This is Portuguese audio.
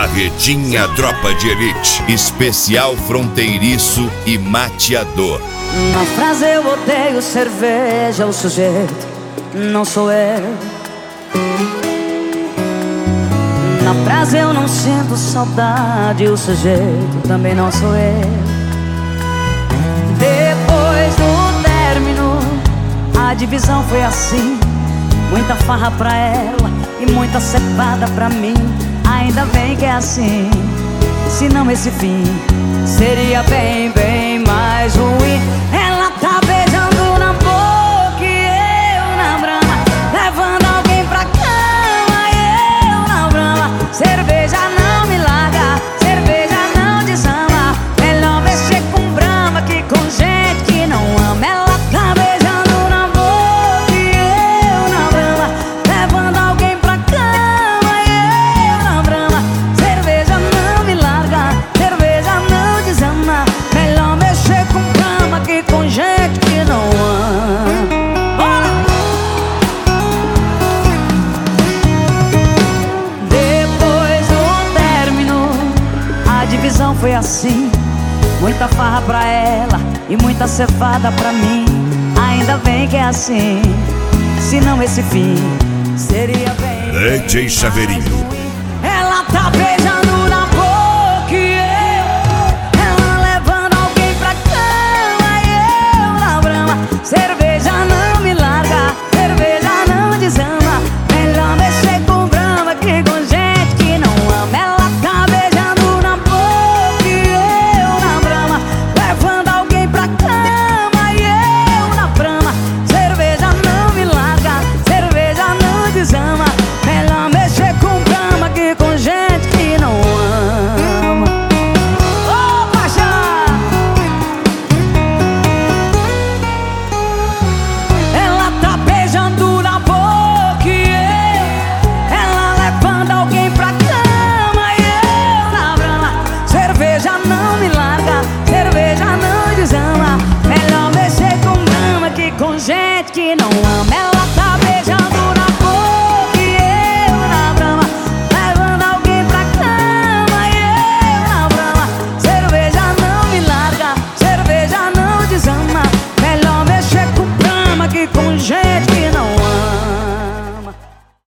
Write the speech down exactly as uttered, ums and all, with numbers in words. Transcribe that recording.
Marretinha Tropa de Elite, especial fronteiriço e mateador. Na frase eu odeio cerveja, o sujeito não sou eu. Na frase eu não sinto saudade, o sujeito também não sou eu. Depois do término, a divisão foi assim: muita farra pra ela e muita cepada pra mim. Ainda bem que é assim, senão esse fim seria bem, bem mais ruim. Ela tá beijando na boca e eu na brama, levando alguém pra cama e eu na brama. Cerveja não me larga, cerveja não desama. Melhor mexer com brama que com gente que não ama. Ela tá beijando na boca e eu na brama, levando alguém pra cama e eu na brama. Cerveja não me larga, cerveja não desama. Melhor mexer com brama que com gente que não ama. Bora! Depois do término, a divisão foi assim: muita farra pra ela e muita cevada pra mim. Ainda bem que é assim, senão esse fim seria bem. D J Chaveirinho,